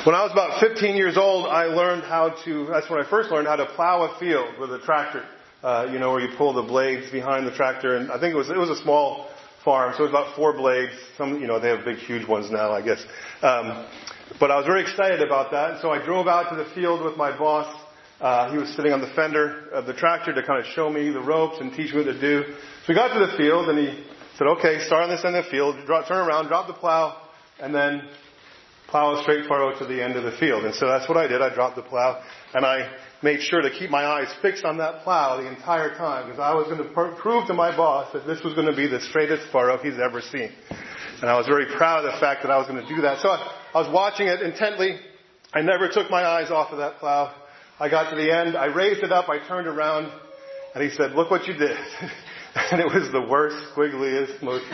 When I was about 15 years old, that's when I first learned how to plow a field with a tractor. Where you pull the blades behind the tractor. And I think it was a small farm, so it was about 4 blades. Some, they have big, huge ones now, I guess. But I was very excited about that. And so I drove out to the field with my boss. He was sitting on the fender of the tractor to kind of show me the ropes and teach me what to do. So we got to the field and he said, okay, start on this end of the field, turn around, drop the plow, and then plow a straight furrow to the end of the field. And so that's what I did. I dropped the plow and I made sure to keep my eyes fixed on that plow the entire time because I was going to prove to my boss that this was going to be the straightest furrow he's ever seen. And I was very proud of the fact that I was going to do that. So I was watching it intently. I never took my eyes off of that plow. I got to the end. I raised it up. I turned around. And he said, look what you did. And it was the worst, squiggliest, most,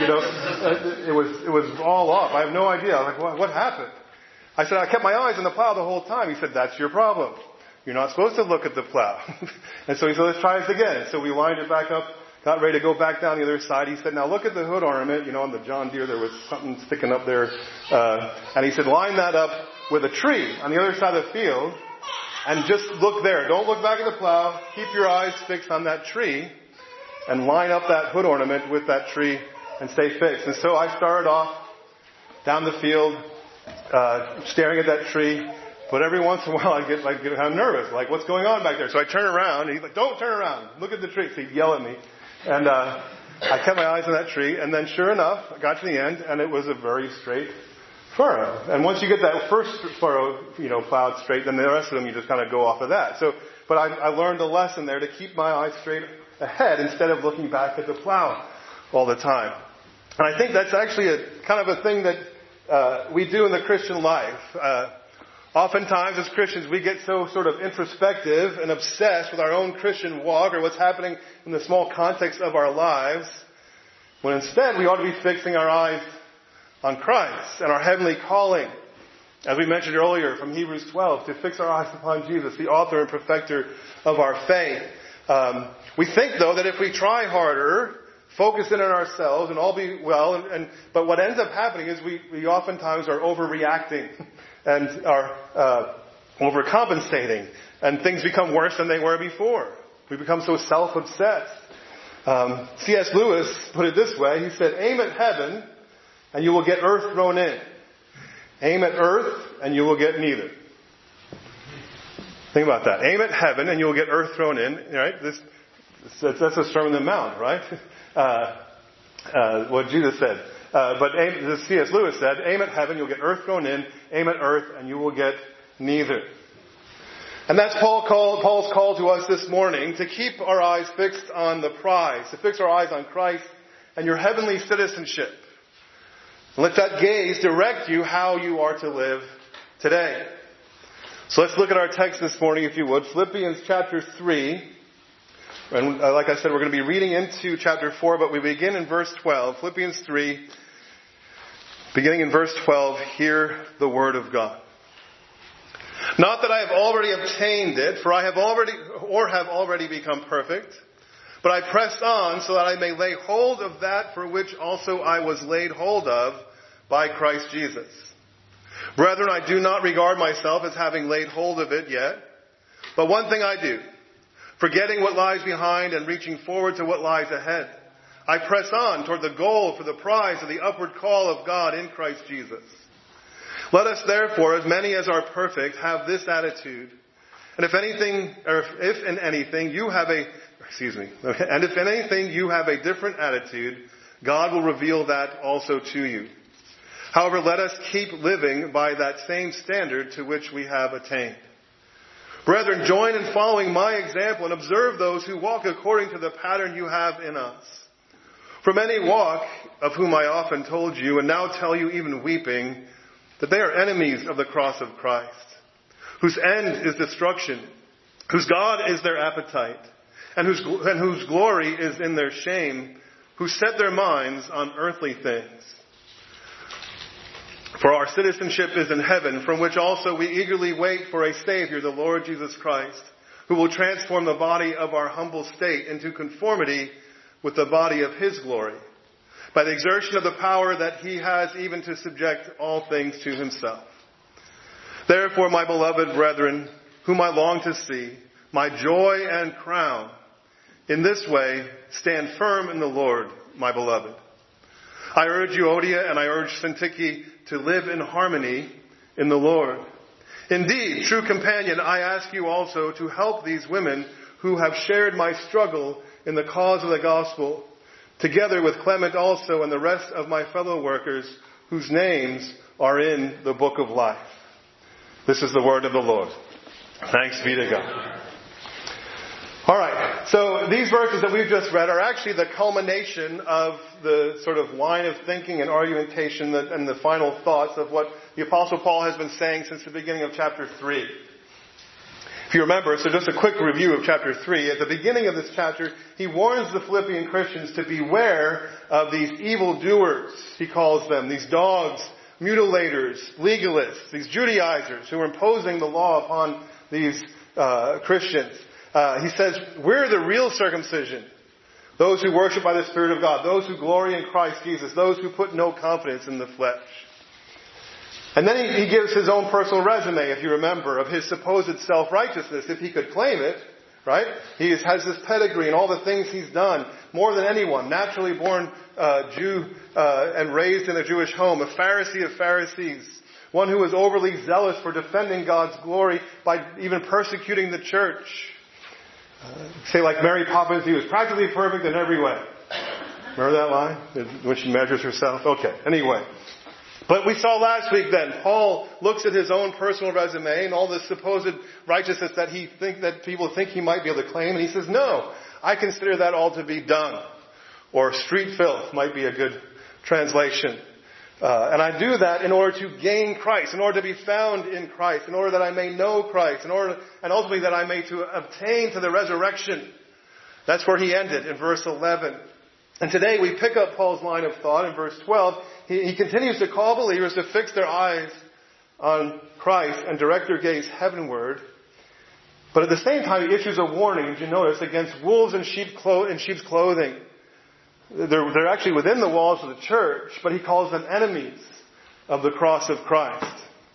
it was all off. I have no idea. I was like, what happened? I said, I kept my eyes on the plow the whole time. He said, that's your problem. You're not supposed to look at the plow. And so he said, let's try this again. So we lined it back up, got ready to go back down the other side. He said, now look at the hood ornament. On the John Deere, there was something sticking up there. And he said, line that up with a tree on the other side of the field. And just look there. Don't look back at the plow. Keep your eyes fixed on that tree. And line up that hood ornament with that tree and stay fixed. And so I started off down the field, staring at that tree. But every once in a while I get kind of nervous, like what's going on back there? So I turn around and he's like, don't turn around, look at the tree. So he'd yell at me. And I kept my eyes on that tree and then sure enough, I got to the end and it was a very straight furrow. And once you get that first furrow, plowed straight, then the rest of them you just kind of go off of that. But I learned a lesson there to keep my eyes straight ahead instead of looking back at the plow all the time. And I think that's actually a kind of a thing that we do in the Christian life. Oftentimes as Christians we get so sort of introspective and obsessed with our own Christian walk or what's happening in the small context of our lives, when instead we ought to be fixing our eyes on Christ and our heavenly calling. As we mentioned earlier from Hebrews 12, to fix our eyes upon Jesus, the author and perfecter of our faith. We think though that if we try harder, focus in on ourselves and all be well, but what ends up happening is we oftentimes are overreacting and are overcompensating, and things become worse than they were before. We become so self-obsessed. C.S. Lewis put it this way. He said, aim at heaven and you will get earth thrown in. Aim at earth and you will get neither. Think about that. Aim at heaven and you will get earth thrown in. Right? That's a Sermon on the Mount, right? What Jesus said. But C.S. Lewis said, aim at heaven, you'll get earth thrown in. Aim at earth, and you will get neither. And that's Paul's call to us this morning, to keep our eyes fixed on the prize, to fix our eyes on Christ and your heavenly citizenship. Let that gaze direct you how you are to live today. So let's look at our text this morning, if you would. Philippians chapter 3. And like I said, we're going to be reading into chapter 4, but we begin in verse 12. Philippians 3, beginning in verse 12, hear the word of God. Not that I have already obtained it, for I have already become perfect, but I press on so that I may lay hold of that for which also I was laid hold of by Christ Jesus. Brethren, I do not regard myself as having laid hold of it yet, but one thing I do, forgetting what lies behind and reaching forward to what lies ahead, I press on toward the goal for the prize of the upward call of God in Christ Jesus. Let us therefore, as many as are perfect, have this attitude. And if in anything you have a different attitude, God will reveal that also to you. However, let us keep living by that same standard to which we have attained. Brethren, join in following my example and observe those who walk according to the pattern you have in us. For many walk, of whom I often told you, and now tell you even weeping, that they are enemies of the cross of Christ, whose end is destruction, whose God is their appetite, and whose glory is in their shame, who set their minds on earthly things. For our citizenship is in heaven, from which also we eagerly wait for a Savior, the Lord Jesus Christ, who will transform the body of our humble state into conformity with the body of His glory, by the exertion of the power that He has even to subject all things to Himself. Therefore, my beloved brethren, whom I long to see, my joy and crown, in this way, stand firm in the Lord, my beloved. I urge Euodia and I urge Syntyche to live in harmony in the Lord. Indeed, true companion, I ask you also to help these women who have shared my struggle in the cause of the gospel, together with Clement also and the rest of my fellow workers whose names are in the book of life. This is the word of the Lord. Thanks be to God. All right, so these verses that we've just read are actually the culmination of the sort of line of thinking and argumentation and the final thoughts of what the Apostle Paul has been saying since the beginning of chapter 3. If you remember, so just a quick review of chapter 3. At the beginning of this chapter, he warns the Philippian Christians to beware of these evildoers, he calls them, these dogs, mutilators, legalists, these Judaizers who are imposing the law upon these Christians. He says, we're the real circumcision. Those who worship by the Spirit of God. Those who glory in Christ Jesus. Those who put no confidence in the flesh. And then he gives his own personal resume, if you remember, of his supposed self-righteousness, if he could claim it, right? He has this pedigree and all the things he's done, more than anyone. Naturally born Jew and raised in a Jewish home. A Pharisee of Pharisees. One who was overly zealous for defending God's glory by even persecuting the church. Say like Mary Poppins, he was practically perfect in every way. Remember that line? When she measures herself? Okay, anyway. But we saw last week then, Paul looks at his own personal resume and all this supposed righteousness that people think he might be able to claim, and he says, no, I consider that all to be dung. Or street filth might be a good translation. And I do that in order to gain Christ, in order to be found in Christ, in order that I may know Christ, and ultimately that I may to obtain to the resurrection. That's where he ended in verse 11. And today we pick up Paul's line of thought in verse 12. He continues to call believers to fix their eyes on Christ and direct their gaze heavenward. But at the same time he issues a warning, as you notice, against wolves in sheep's clothing. They're actually within the walls of the church, but he calls them enemies of the cross of Christ.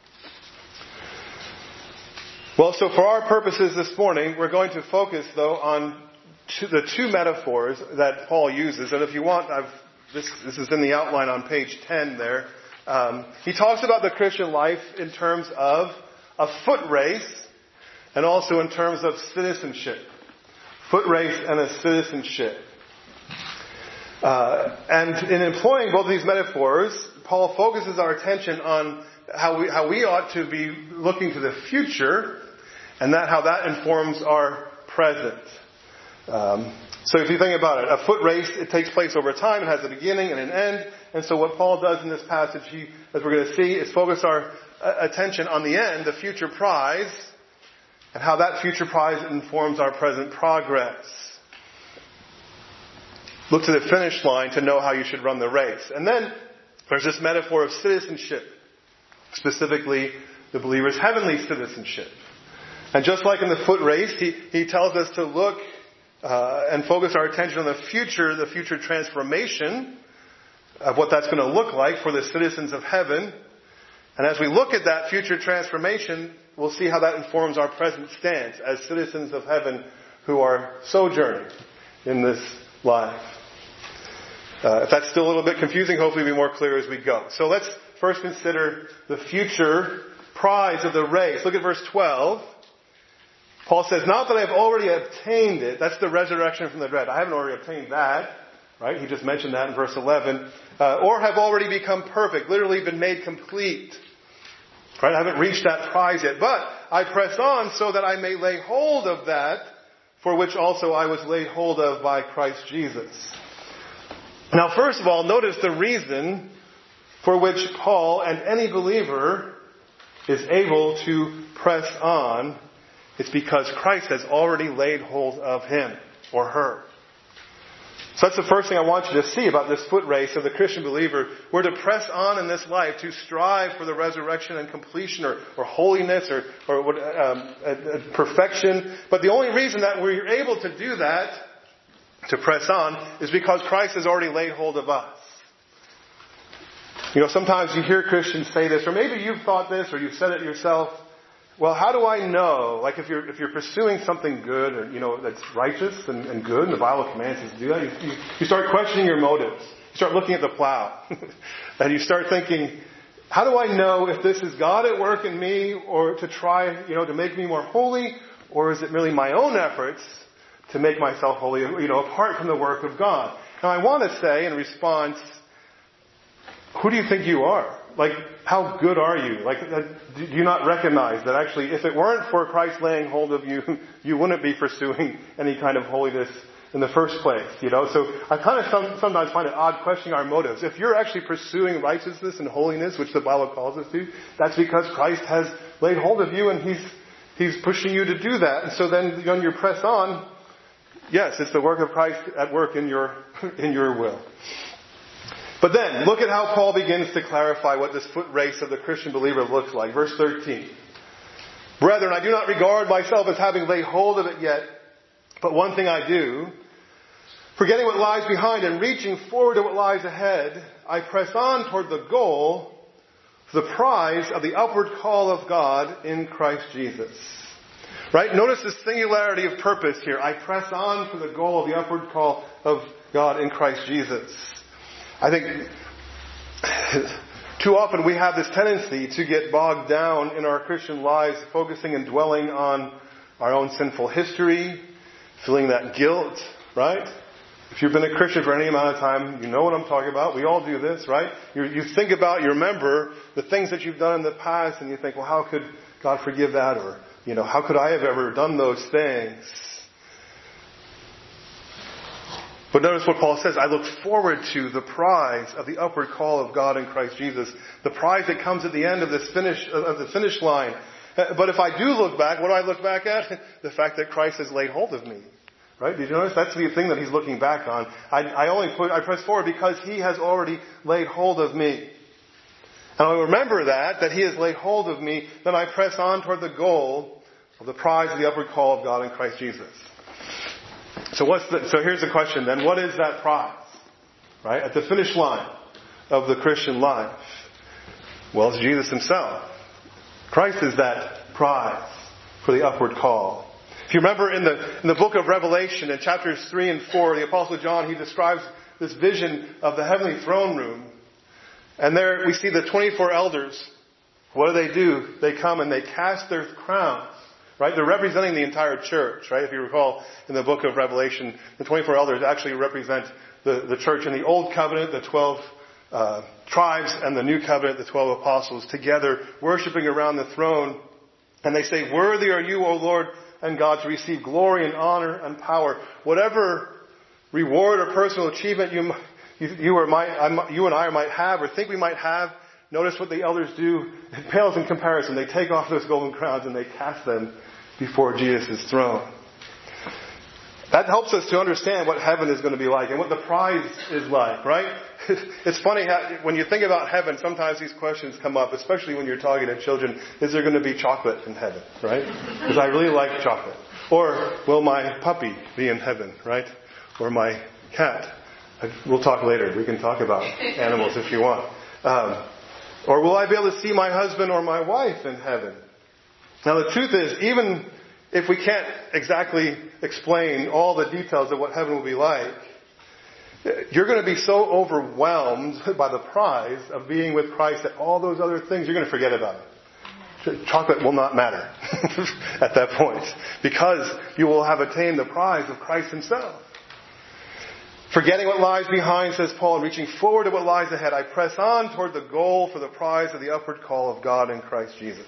Well, so for our purposes this morning, we're going to focus, though, on the two metaphors that Paul uses. And if you want, this is in the outline on page 10 there. He talks about the Christian life in terms of a foot race and also in terms of citizenship. Foot race and a citizenship. And in employing both of these metaphors, Paul focuses our attention on how we ought to be looking to the future, and how that informs our present. So if you think about it, a foot race, it takes place over time. It has a beginning and an end. And so what Paul does in this passage, as we're going to see, is focus our attention on the end, the future prize, and how that future prize informs our present progress. Look to the finish line to know how you should run the race. And then there's this metaphor of citizenship, specifically the believer's heavenly citizenship. And just like in the foot race, he tells us to look and focus our attention on the future transformation of what that's going to look like for the citizens of heaven. And as we look at that future transformation, we'll see how that informs our present stance as citizens of heaven who are sojourning in this life. If that's still a little bit confusing, hopefully it'll be more clear as we go. So let's first consider the future prize of the race. Look at verse 12. Paul says, not that I have already obtained it. That's the resurrection from the dead. I haven't already obtained that. Right? He just mentioned that in verse 11. Or have already become perfect. Literally been made complete. Right? I haven't reached that prize yet. But I press on so that I may lay hold of that for which also I was laid hold of by Christ Jesus. Now, first of all, notice the reason for which Paul and any believer is able to press on. It's because Christ has already laid hold of him or her. So that's the first thing I want you to see about this foot race of the Christian believer. We're to press on in this life to strive for the resurrection and completion or holiness or perfection. But the only reason that we're able to do that, to press on, is because Christ has already laid hold of us. You know, sometimes you hear Christians say this, or maybe you've thought this, or you've said it yourself. well, how do I know? Like if you're pursuing something good or, that's righteous and good, and the Bible commands us to do that, you start questioning your motives. You start looking at the plow. And you start thinking, how do I know if this is God at work in me or to try, to make me more holy? Or is it merely my own efforts to make myself holy, apart from the work of God? Now I want to say in response, who do you think you are? Like, how good are you? Like, do you not recognize that actually, if it weren't for Christ laying hold of you, you wouldn't be pursuing any kind of holiness in the first place, So I kind of sometimes find it odd questioning our motives. If you're actually pursuing righteousness and holiness, which the Bible calls us to, that's because Christ has laid hold of you and He's pushing you to do that. And so then when you press on, yes, it's the work of Christ at work in your will. But then, look at how Paul begins to clarify what this foot race of the Christian believer looks like. Verse 13. Brethren, I do not regard myself as having laid hold of it yet, but one thing I do, forgetting what lies behind and reaching forward to what lies ahead, I press on toward the goal, for the prize of the upward call of God in Christ Jesus. Right? Notice the singularity of purpose here. I press on for the goal of the upward call of God in Christ Jesus. I think too often we have this tendency to get bogged down in our Christian lives, focusing and dwelling on our own sinful history, feeling that guilt, right? If you've been a Christian for any amount of time, you know what I'm talking about. We all do this, right? You think about, you remember the things that you've done in the past, and you think, well, how could God forgive that? Or, how could I have ever done those things? But notice what Paul says, I look forward to the prize of the upward call of God in Christ Jesus. The prize that comes at the end of the finish line. But if I do look back, what do I look back at? The fact that Christ has laid hold of me. Right? Did you notice? That's the thing that he's looking back on. I press forward because he has already laid hold of me. And I remember that he has laid hold of me, then I press on toward the goal of the prize of the upward call of God in Christ Jesus. So here's the question then. What is that prize? Right? At the finish line of the Christian life. Well, it's Jesus himself. Christ is that prize for the upward call. If you remember in the book of Revelation, in chapters 3 and 4, the Apostle John, he describes this vision of the heavenly throne room. And there we see the 24 elders. What do? They come and they cast their crowns. Right? They're representing the entire church, right? If you recall in the book of Revelation, the 24 elders actually represent the church in the Old Covenant, the 12 tribes, and the New Covenant, the 12 apostles, together worshiping around the throne. And they say, worthy are you, O Lord and God, to receive glory and honor and power. Whatever reward or personal achievement you and I might have or think we might have, notice what the elders do. It pales in comparison. They take off those golden crowns and they cast them before Jesus' throne. That helps us to understand what heaven is going to be like and what the prize is like, right? It's funny how, when you think about heaven, sometimes these questions come up, especially when you're talking to children. Is there going to be chocolate in heaven, right? Because I really like chocolate. Or will my puppy be in heaven, right? Or my cat. We'll talk later. We can talk about animals if you want. Or will I be able to see my husband or my wife in heaven? Now the truth is, even if we can't exactly explain all the details of what heaven will be like, you're going to be so overwhelmed by the prize of being with Christ that all those other things, you're going to forget about it. Chocolate will not matter at that point, because you will have attained the prize of Christ himself. Forgetting what lies behind, says Paul, and reaching forward to what lies ahead, I press on toward the goal for the prize of the upward call of God in Christ Jesus.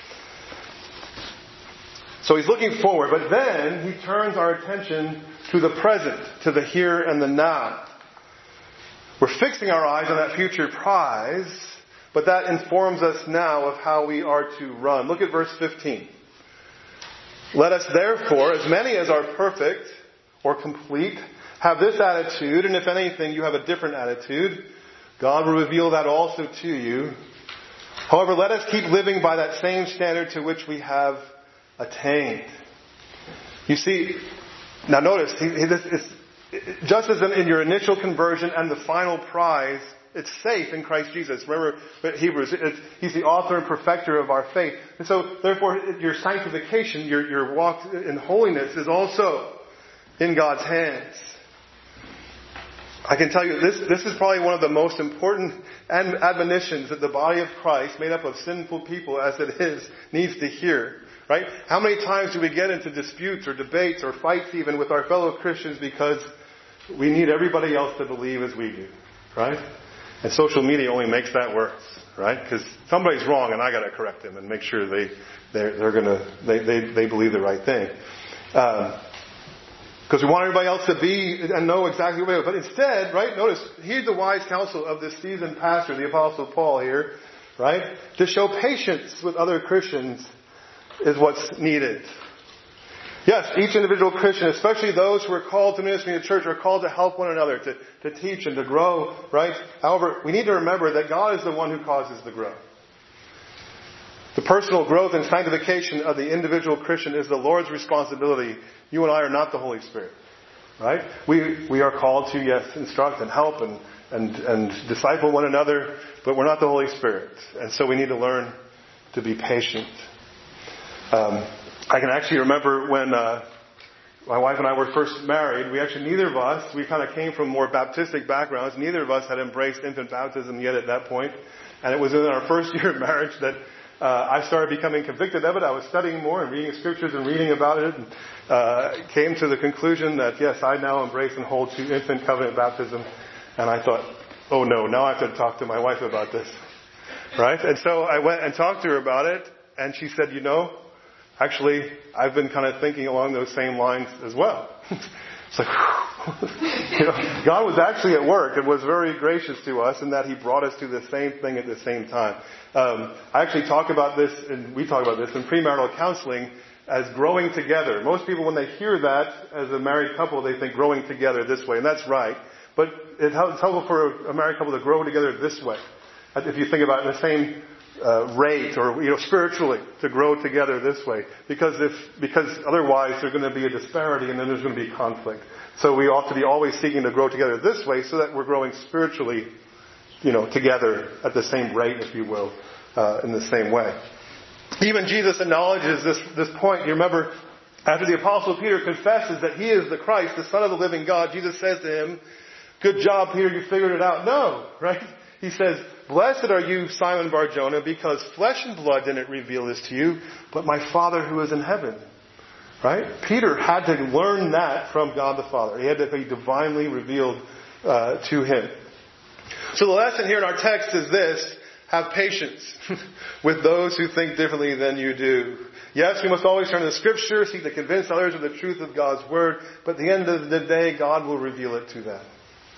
So he's looking forward, but then he turns our attention to the present, to the here and the now. We're fixing our eyes on that future prize, but that informs us now of how we are to run. Look at verse 15. Let us therefore, as many as are perfect or complete, have this attitude, and if anything you have a different attitude, God will reveal that also to you. However, let us keep living by that same standard to which we have attained. You see, now notice, just as in your initial conversion and the final prize It's safe in Christ Jesus. Remember Hebrews, He's the author and perfecter of our faith. And so, therefore, your sanctification, your walk in holiness is also in God's hands. I can tell you, this is probably one of the most important admonitions that the body of Christ, made up of sinful people as it is, needs to hear. Right? How many times do we get into disputes or debates or fights even with our fellow Christians because we need everybody else to believe as we do? Right? And social media only makes that worse. Right? Because somebody's wrong and I got to correct them and make sure they believe the right thing. Because we want everybody else to be and know exactly what we are. But instead, right, notice, here's the wise counsel of this seasoned pastor, the Apostle Paul here, right? To show patience with other Christians is what's needed. Yes, each individual Christian, especially those who are called to ministry in the church, are called to help one another, to teach and to grow, right? However, we need to remember that God is the one who causes the growth. The personal growth and sanctification of the individual Christian is the Lord's responsibility. You and I are not the Holy Spirit. Right? We are called to, yes, instruct and help and disciple one another, but we're not the Holy Spirit. And so we need to learn to be patient. I can actually remember when my wife and I were first married, neither of us, we kind of came from more Baptistic backgrounds. Neither of us had embraced infant baptism yet at that point. And it was in our first year of marriage that I started becoming convicted of it. I was studying more and reading scriptures and reading about it, and came to the conclusion that, yes, I now embrace and hold to infant covenant baptism. And I thought, oh no, now I have to talk to my wife about this. Right? And so I went and talked to her about it, and she said, actually, I've been kind of thinking along those same lines as well. It's like, God was actually at work and was very gracious to us in that He brought us to the same thing at the same time. I actually talk about this, and we talk about this in premarital counseling as growing together. Most people, when they hear that as a married couple, they think growing together this way, and that's right. But it's helpful for a married couple to grow together this way. If you think about it in the same rate or spiritually to grow together this way, because otherwise there's going to be a disparity and then there's going to be conflict. So we ought to be always seeking to grow together this way so that we're growing spiritually, together at the same rate, if you will, in the same way. Even Jesus acknowledges this point. You remember, after the Apostle Peter confesses that he is the Christ, the Son of the living God, Jesus says to him, "Good job, Peter, you figured it out." No, right? He says, "Blessed are you, Simon Bar-Jonah, because flesh and blood didn't reveal this to you, but my Father who is in heaven." Right? Peter had to learn that from God the Father. He had to be divinely revealed to him. So the lesson here in our text is this: have patience with those who think differently than you do. Yes, we must always turn to Scripture, seek to convince others of the truth of God's Word, but at the end of the day, God will reveal it to them.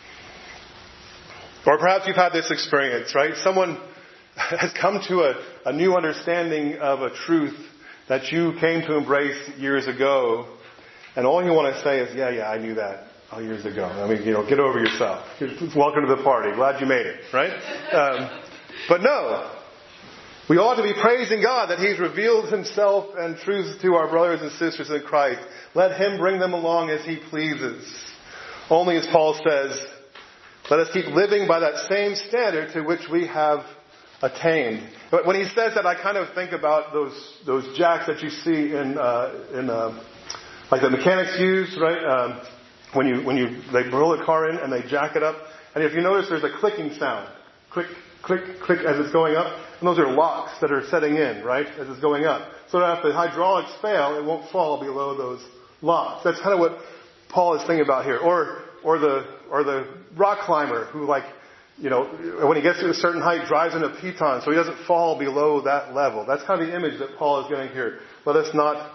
Or perhaps you've had this experience, right? Someone has come to a new understanding of a truth that you came to embrace years ago, and all you want to say is, yeah, I knew that years ago. I mean, get over yourself. Welcome to the party. Glad you made it, right? But no. We ought to be praising God that He's revealed Himself and truths to our brothers and sisters in Christ. Let Him bring them along as He pleases. Only, as Paul says, let us keep living by that same standard to which we have attained. But when he says that, I kind of think about those jacks that you see in like the mechanics use, right? When they roll a car in and they jack it up, and if you notice, there's a clicking sound, click, click, click as it's going up, and those are locks that are setting in, right, as it's going up. So that if the hydraulics fail, it won't fall below those locks. That's kind of what Paul is thinking about here, or the rock climber who, when he gets to a certain height, drives in a piton so he doesn't fall below that level. That's kind of the image that Paul is getting here. Let us not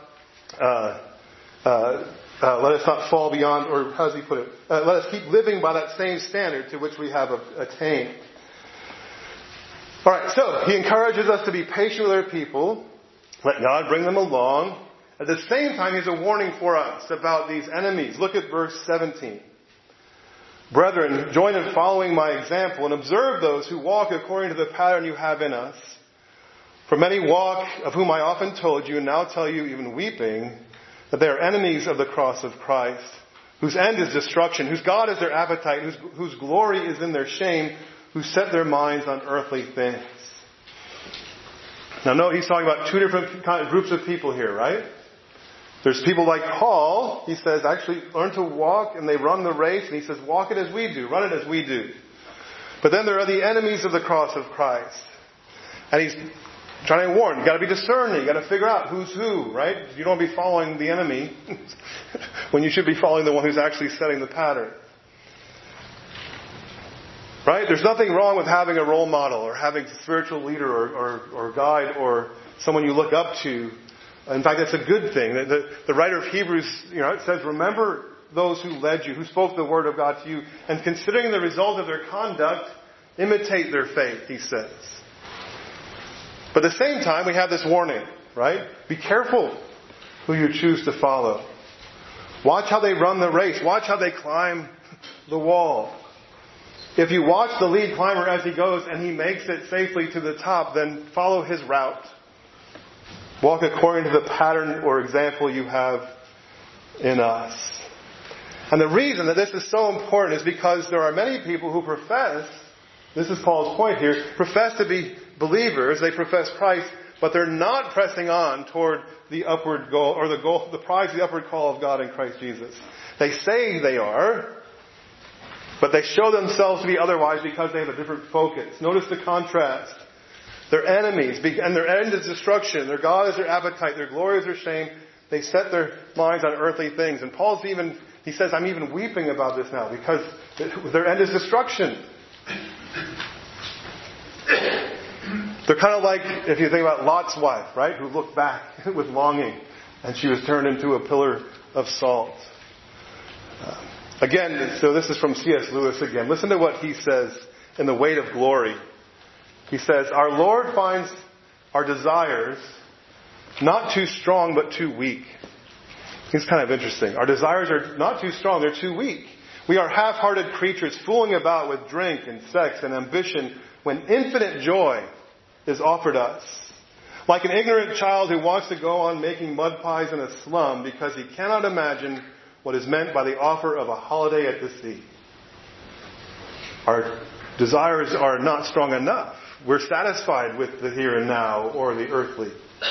fall beyond, or how does he put it? Let us keep living by that same standard to which we have attained. All right, so he encourages us to be patient with our people. Let God bring them along. At the same time, he's a warning for us about these enemies. Look at verse 17. Brethren, join in following my example and observe those who walk according to the pattern you have in us. For many walk, of whom I often told you, and now tell you even weeping, that they are enemies of the cross of Christ, whose end is destruction, whose God is their appetite, whose glory is in their shame, who set their minds on earthly things. Now note, he's talking about two different groups of people here, right? There's people like Paul, he says, actually learn to walk, and they run the race, and he says, walk it as we do, run it as we do. But then there are the enemies of the cross of Christ. And he's trying to warn, you got to be discerning, you got to figure out who's who, right? You don't want to be following the enemy when you should be following the one who's actually setting the pattern. Right? There's nothing wrong with having a role model or having a spiritual leader or guide or someone you look up to. In fact, that's a good thing. The writer of Hebrews, it says, remember those who led you, who spoke the word of God to you, and considering the result of their conduct, imitate their faith, he says. But at the same time, we have this warning, right? Be careful who you choose to follow. Watch how they run the race. Watch how they climb the wall. If you watch the lead climber as he goes and he makes it safely to the top, then follow his route. Walk according to the pattern or example you have in us. And the reason that this is so important is because there are many people who profess, this is Paul's point here, profess to be believers, they profess Christ, but they're not pressing on toward the upward goal, or the prize of the upward call of God in Christ Jesus. They say they are, but they show themselves to be otherwise because they have a different focus. Notice the contrast. They're enemies, and their end is destruction. Their God is their appetite. Their glory is their shame. They set their minds on earthly things. And he says, I'm even weeping about this now because their end is destruction. They're kind of like, if you think about Lot's wife, right? Who looked back with longing and she was turned into a pillar of salt. Again, so this is from C.S. Lewis again. Listen to what he says in The Weight of Glory. He says, our Lord finds our desires not too strong but too weak. It's kind of interesting. Our desires are not too strong, they're too weak. We are half-hearted creatures fooling about with drink and sex and ambition when infinite joy is offered us. Like an ignorant child who wants to go on making mud pies in a slum because he cannot imagine what is meant by the offer of a holiday at the sea. Our desires are not strong enough. We're satisfied with the here and now or the earthly.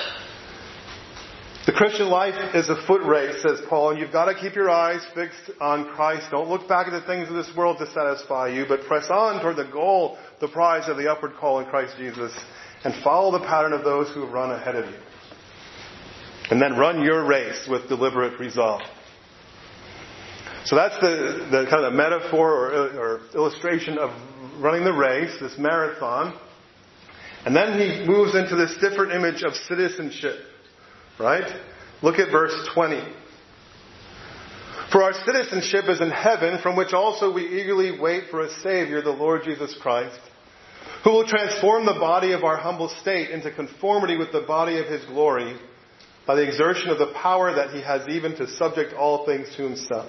The Christian life is a foot race, says Paul, and you've got to keep your eyes fixed on Christ. Don't look back at the things of this world to satisfy you, but press on toward the goal, the prize of the upward call in Christ Jesus, and follow the pattern of those who have run ahead of you. And then run your race with deliberate resolve. So that's the kind of the metaphor or illustration of running the race, this marathon. And then he moves into this different image of citizenship. Right? Look at verse 20. For our citizenship is in heaven, from which also we eagerly wait for a Savior, the Lord Jesus Christ, who will transform the body of our humble state into conformity with the body of His glory by the exertion of the power that He has even to subject all things to Himself.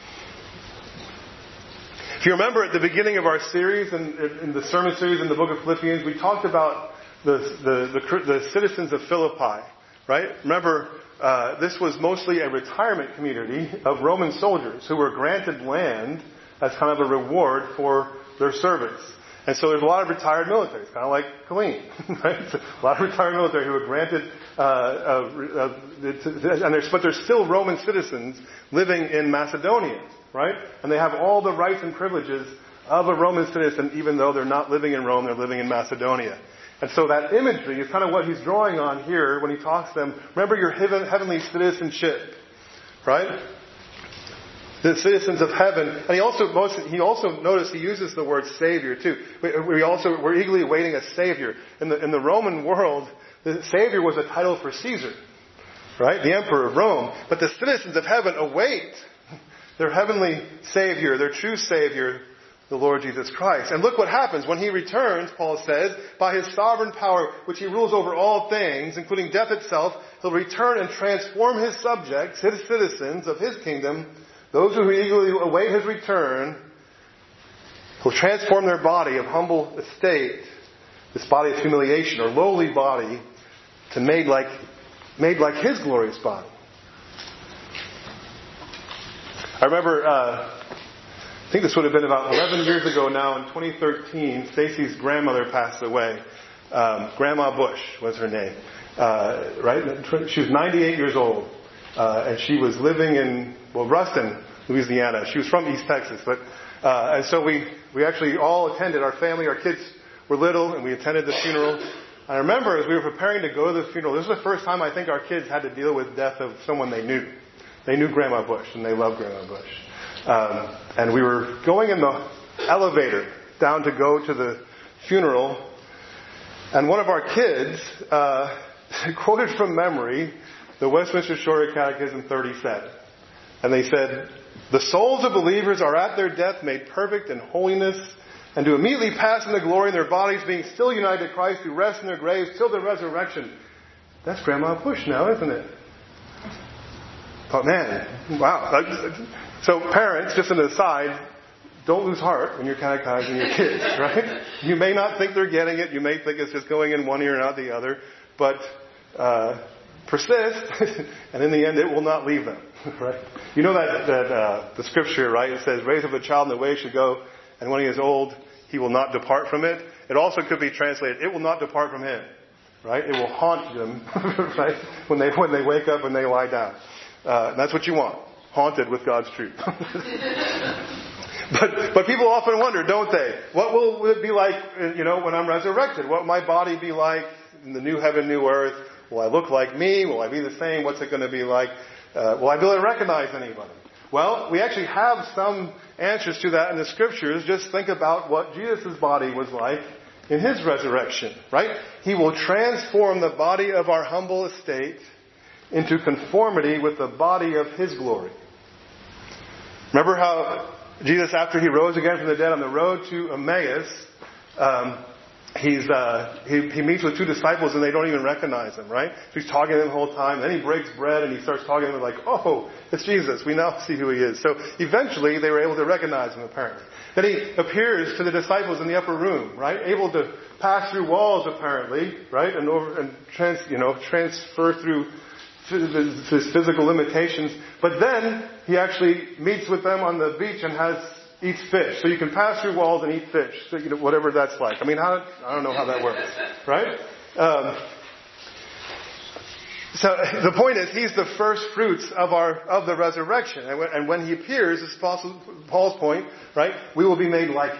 If you remember at the beginning of our series, in the sermon series in the book of Philippians, we talked about the citizens of Philippi. Right? Remember, this was mostly a retirement community of Roman soldiers who were granted land as kind of a reward for their service. And so there's a lot of retired military. It's kind of like Colleen. Right? A lot of retired military who were granted, but they're still Roman citizens living in Macedonia. Right? And they have all the rights and privileges of a Roman citizen, even though they're not living in Rome, they're living in Macedonia. And so that imagery is kind of what he's drawing on here when he talks to them. Remember your heavenly citizenship. Right? The citizens of heaven. And he also notice he uses the word Savior too. We're eagerly awaiting a Savior. In the Roman world, the Savior was a title for Caesar. Right? The Emperor of Rome. But the citizens of heaven await their heavenly Savior, their true Savior, the Lord Jesus Christ. And look what happens when He returns, Paul says, by His sovereign power, which He rules over all things, including death itself. He'll return and transform His subjects, His citizens of His kingdom, those who eagerly await His return. He'll transform their body of humble estate, this body of humiliation or lowly body, to made like His glorious body. I remember I think this would have been about 11 years ago now. In 2013, Stacy's grandmother passed away. Grandma Bush was her name. Right? She was 98 years old. And she was living in, Ruston, Louisiana. She was from East Texas. And so we actually all attended. Our family, our kids were little, and we attended the funeral. I remember as we were preparing to go to the funeral, this was the first time I think our kids had to deal with death of someone they knew. They knew Grandma Bush, and they loved Grandma Bush. And we were going in the elevator down to go to the funeral, and one of our kids quoted from memory the Westminster Shorter Catechism 37. And they said, "The souls of believers are at their death made perfect in holiness, and to immediately pass into glory in their bodies, being still united to Christ, who rest in their graves till the resurrection." That's Grandma Bush now, isn't it? Oh man, wow. So parents, just an aside, don't lose heart when you're catechizing your kids, right? You may not think they're getting it. You may think it's just going in one ear and out the other. But persist, and in the end it will not leave them, right? You know that the scripture, right? It says, "Raise up a child in the way he should go, and when he is old, he will not depart from it." It also could be translated, "It will not depart from him," right? It will haunt them, right? When they wake up and they lie down. And that's what you want. Haunted with God's truth. But people often wonder, don't they? What will it be like, when I'm resurrected? What will my body be like in the new heaven, new earth? Will I look like me? Will I be the same? What's it going to be like? Will I be able to recognize anybody? Well, we actually have some answers to that in the scriptures. Just think about what Jesus' body was like in his resurrection, right? He will transform the body of our humble estate into conformity with the body of his glory. Remember how Jesus, after he rose again from the dead on the road to Emmaus, he meets with two disciples and they don't even recognize him, right? So he's talking to them the whole time. Then he breaks bread and he starts talking to them like, "Oh, it's Jesus. We now see who he is." So eventually they were able to recognize him apparently. Then he appears to the disciples in the upper room, right? Able to pass through walls apparently, right? And transfer through his physical limitations. But then he actually meets with them on the beach and eats fish. So you can pass through walls and eat fish. So, whatever that's like. I mean, I don't know how that works, right? So the point is, he's the first fruits of the resurrection. And when he appears, it's Paul's point, right? We will be made like him.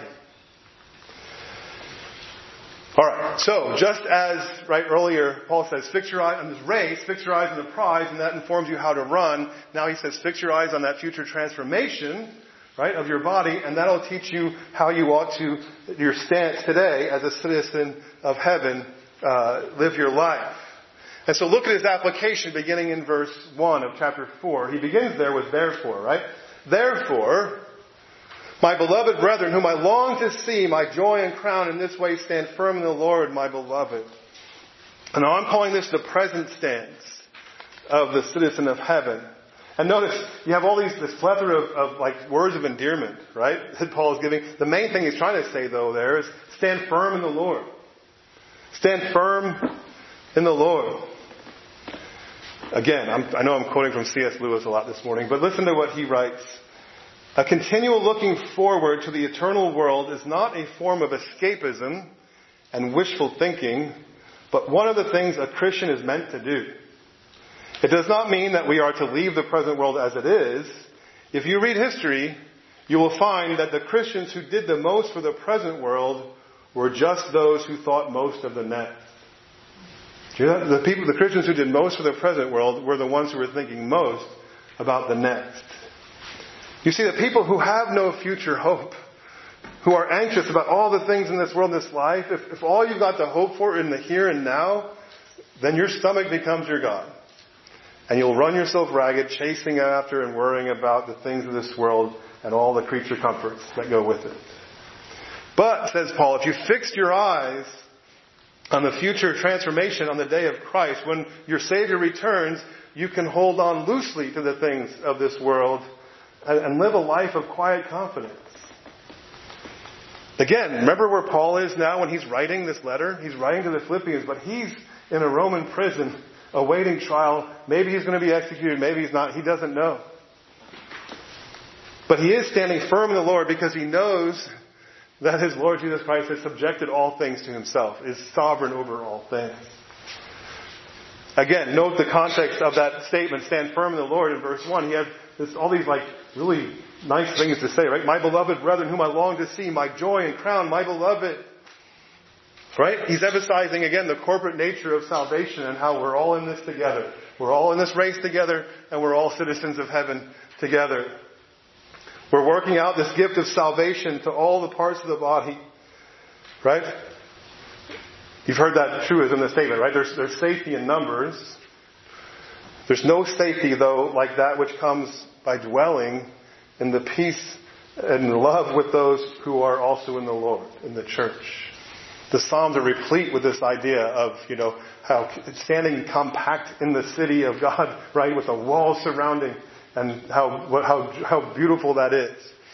Alright, so just as, earlier Paul says, fix your eye on this race, fix your eyes on the prize, and that informs you how to run. Now he says, fix your eyes on that future transformation, right, of your body, and that'll teach you how you ought to, your stance today as a citizen of heaven, live your life. And so look at his application beginning in verse 1 of chapter 4. He begins there with therefore, right? Therefore, my beloved brethren, whom I long to see, my joy and crown, in this way stand firm in the Lord, my beloved. And now I'm calling this the present stance of the citizen of heaven. And notice, you have all this plethora of words of endearment, right, that Paul is giving. The main thing he's trying to say, though, there is stand firm in the Lord. Stand firm in the Lord. Again, I know I'm quoting from C.S. Lewis a lot this morning, but listen to what he writes. A continual looking forward to the eternal world is not a form of escapism and wishful thinking, but one of the things a Christian is meant to do. It does not mean that we are to leave the present world as it is. If you read history, you will find that the Christians who did the most for the present world were just those who thought most of the next. The Christians who did most for the present world were the ones who were thinking most about the next. You see, the people who have no future hope, who are anxious about all the things in this world, in this life, if all you've got to hope for in the here and now, then your stomach becomes your God. And you'll run yourself ragged, chasing after and worrying about the things of this world and all the creature comforts that go with it. But, says Paul, if you fix your eyes on the future transformation on the day of Christ, when your Savior returns, you can hold on loosely to the things of this world and live a life of quiet confidence. Again, remember where Paul is now when he's writing this letter? He's writing to the Philippians, but he's in a Roman prison awaiting trial. Maybe he's going to be executed, maybe he's not. He doesn't know. But he is standing firm in the Lord because he knows that his Lord Jesus Christ has subjected all things to himself, is sovereign over all things. Again, note the context of that statement, stand firm in the Lord, in verse 1. He has all these really nice things to say, right? My beloved brethren whom I long to see, my joy and crown, my beloved. Right? He's emphasizing again the corporate nature of salvation and how we're all in this together. We're all in this race together and we're all citizens of heaven together. We're working out this gift of salvation to all the parts of the body. Right? You've heard that truism, the statement, right? There's safety in numbers. There's no safety, though, like that which comes by dwelling in the peace and love with those who are also in the Lord, in the church. The Psalms are replete with this idea of, how standing compact in the city of God, right, with a wall surrounding, and how beautiful that is.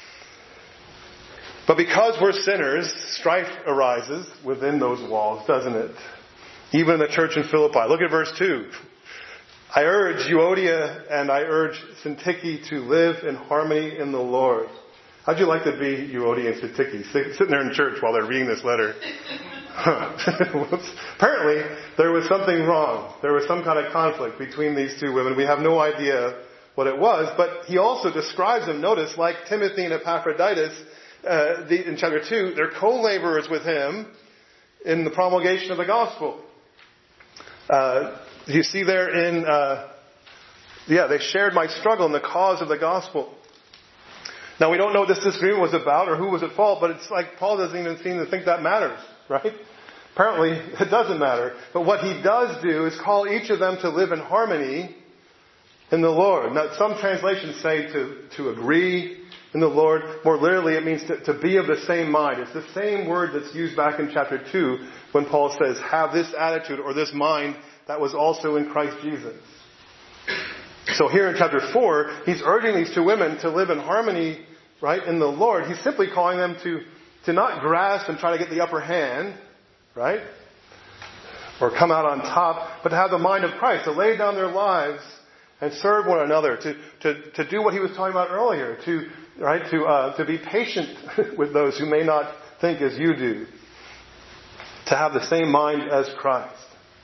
But because we're sinners, strife arises within those walls, doesn't it? Even in the church in Philippi. Look at verse 2. I urge Euodia and I urge Syntyche to live in harmony in the Lord. How'd you like to be Euodia and Syntyche, sitting there in church while they're reading this letter? Apparently, there was something wrong. There was some kind of conflict between these two women. We have no idea what it was, but he also describes them, notice, like Timothy and Epaphroditus, in chapter 2, they're co-laborers with him in the promulgation of the gospel. You see there they shared my struggle in the cause of the gospel. Now we don't know what this disagreement was about or who was at fault, but it's like Paul doesn't even seem to think that matters, right? Apparently it doesn't matter. But what he does do is call each of them to live in harmony in the Lord. Now some translations say to agree in the Lord. More literally, it means to be of the same mind. It's the same word that's used back in chapter 2 when Paul says, have this attitude or this mind that was also in Christ Jesus. So here in chapter 4, he's urging these two women to live in harmony, right, in the Lord. He's simply calling them to not grasp and try to get the upper hand, right, or come out on top, but to have the mind of Christ, to lay down their lives and serve one another, to do what he was talking about earlier, to be patient with those who may not think as you do, to have the same mind as Christ.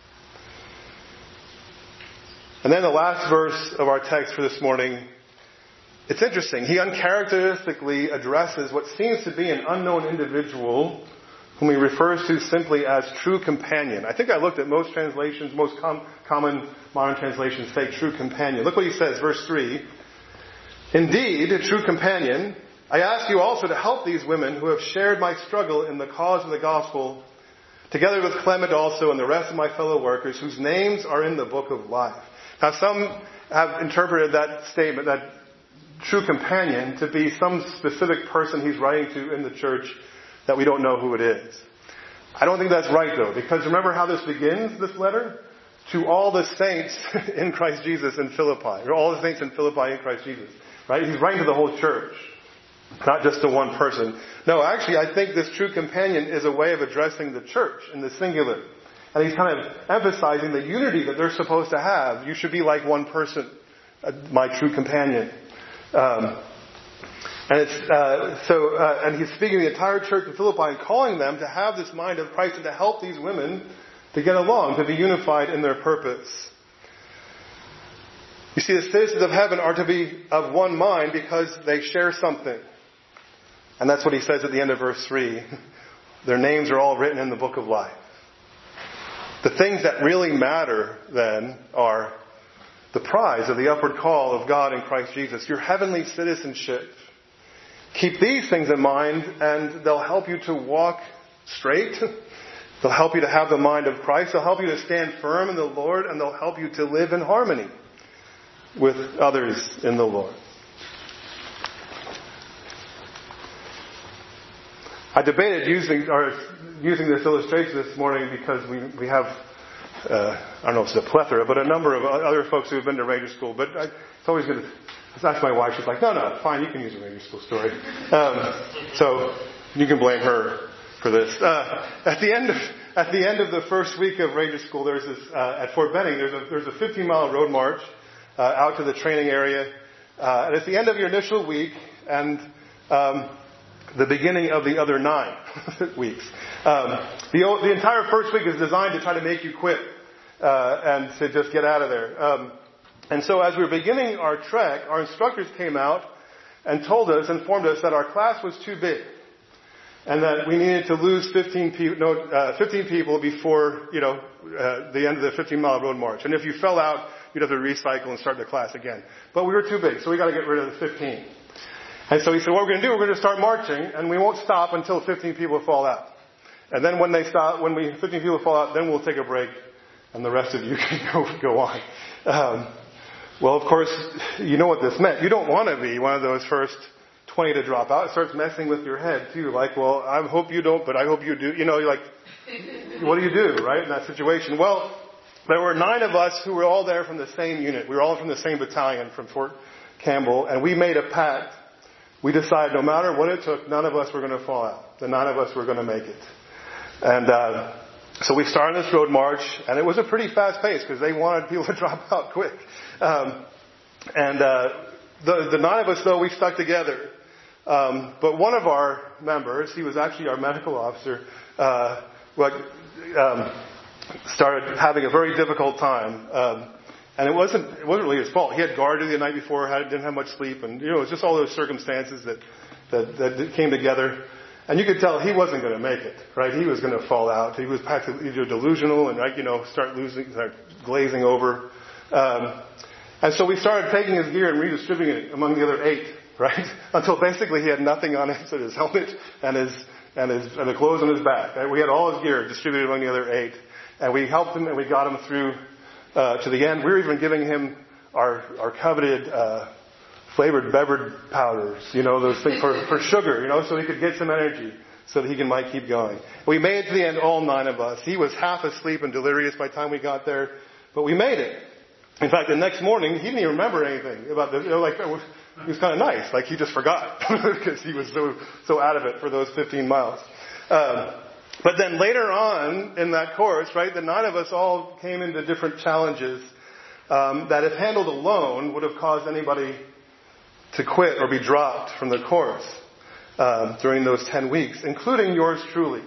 And then the last verse of our text for this morning, it's interesting. He uncharacteristically addresses what seems to be an unknown individual whom he refers to simply as true companion. I think I looked at most translations, most common modern translations say true companion. Look what he says, verse 3. Indeed, a true companion, I ask you also to help these women who have shared my struggle in the cause of the gospel, together with Clement also and the rest of my fellow workers, whose names are in the book of life. Now some have interpreted that statement, that true companion, to be some specific person he's writing to in the church that we don't know who it is. I don't think that's right though, because remember how this begins, this letter? To all the saints in Christ Jesus in Philippi, or all the saints in Philippi in Christ Jesus. Right? He's writing to the whole church, not just to one person. No, actually, I think this true companion is a way of addressing the church in the singular. And he's kind of emphasizing the unity that they're supposed to have. You should be like one person, my true companion. And he's speaking to the entire church in Philippi and calling them to have this mind of Christ and to help these women to get along, to be unified in their purpose. You see, the citizens of heaven are to be of one mind because they share something. And that's what he says at the end of verse 3. Their names are all written in the book of life. The things that really matter then are the prize of the upward call of God in Christ Jesus, your heavenly citizenship. Keep these things in mind and they'll help you to walk straight. They'll help you to have the mind of Christ. They'll help you to stand firm in the Lord, and they'll help you to live in harmony with others in the Lord. I debated using this illustration this morning because we have, I don't know if it's a plethora, but a number of other folks who have been to Ranger School. But it's always good to ask my wife. She's like, no, fine, you can use a Ranger School story. So you can blame her for this. At the end of the first week of Ranger School, there's this at Fort Benning. There's a 15-mile road march out to the training area. And it's the end of your initial week, and the beginning of the other 9 weeks. The entire first week is designed to try to make you quit and to just get out of there. And so as we were beginning our trek, our instructors came out and informed us that our class was too big. And that we needed to lose 15 people before, the end of the 15-mile road march. And if you fell out, you'd have to recycle and start the class again. But we were too big, so we got to get rid of the 15. And so he said, what we're going to do, we're going to start marching, and we won't stop until 15 people fall out. And then when 15 people fall out, then we'll take a break, and the rest of you can go on. Well, of course, you know what this meant. You don't want to be one of those first 20 to drop out. It starts messing with your head too. Like, well, I hope you don't, but I hope you do. You're like, what do you do, right, in that situation? Well, there were 9 of us who were all there from the same unit. We were all from the same battalion from Fort Campbell, and we made a pact. We decided no matter what it took, none of us were going to fall out. The 9 of us were going to make it. And so we started this road march, and it was a pretty fast pace because they wanted people to drop out quick. The 9 of us, though, we stuck together. But one of our members, he was actually our medical officer, started having a very difficult time. And it wasn't really his fault. He had guarded the night before, didn't have much sleep, and it was just all those circumstances that came together. And you could tell he wasn't going to make it, right? He was going to fall out. He was practically delusional and start glazing over. And so we started taking his gear and redistributing it among the other 8, right? Until basically he had nothing on except his helmet and the clothes on his back. Right? We had all his gear distributed among the other 8, and we helped him and we got him through to the end. We were even giving him our coveted flavored beverage powders, those things for sugar, so he could get some energy so that he might keep going. We made it to the end, all 9 of us. He was half asleep and delirious by the time we got there, but we made it. In fact, the next morning, he didn't even remember anything about this. He was kind of nice. Like he just forgot because he was so out of it for those 15 miles. But then later on in that course, right, the 9 of us all came into different challenges that if handled alone would have caused anybody to quit or be dropped from the course during those 10 weeks, including yours truly.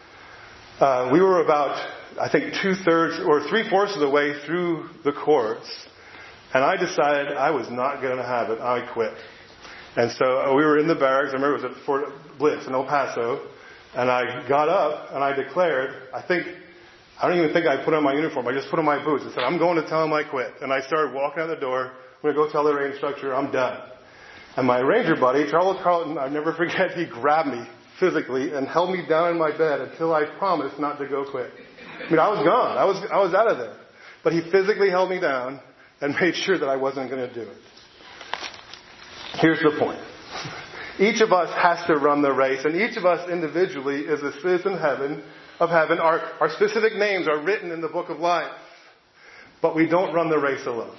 We were about, I think, 2/3 or 3/4 of the way through the course, and I decided I was not going to have it. I quit. And so we were in the barracks. I remember it was at Fort Bliss in El Paso, and I got up and I declared, I don't even think I put on my uniform. I just put on my boots and said, I'm going to tell him I quit. And I started walking out the door. I'm going to go tell the ranger instructor I'm done. And my ranger buddy, Charles Carlton, I'll never forget, he grabbed me physically and held me down in my bed until I promised not to go quit. I mean, I was gone. I was out of there. But he physically held me down and made sure that I wasn't going to do it. Here's the point. Each of us has to run the race, and each of us individually is a citizen of heaven. Our specific names are written in the book of life. But we don't run the race alone.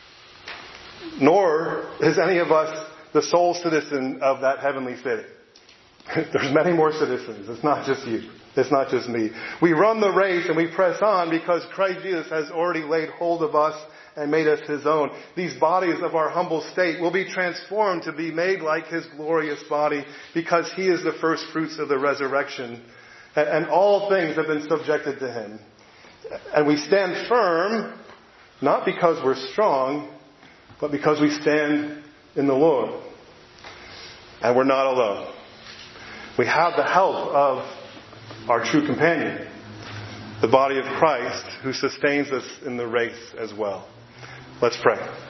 Nor is any of us the sole citizen of that heavenly city. There's many more citizens. It's not just you. It's not just me. We run the race and we press on because Christ Jesus has already laid hold of us and made us His own. These bodies of our humble state will be transformed to be made like His glorious body because He is the first fruits of the resurrection. And all things have been subjected to Him. And we stand firm, not because we're strong, but because we stand in the Lord. And we're not alone. We have the help of our true companion, the body of Christ, who sustains us in the race as well. Let's pray.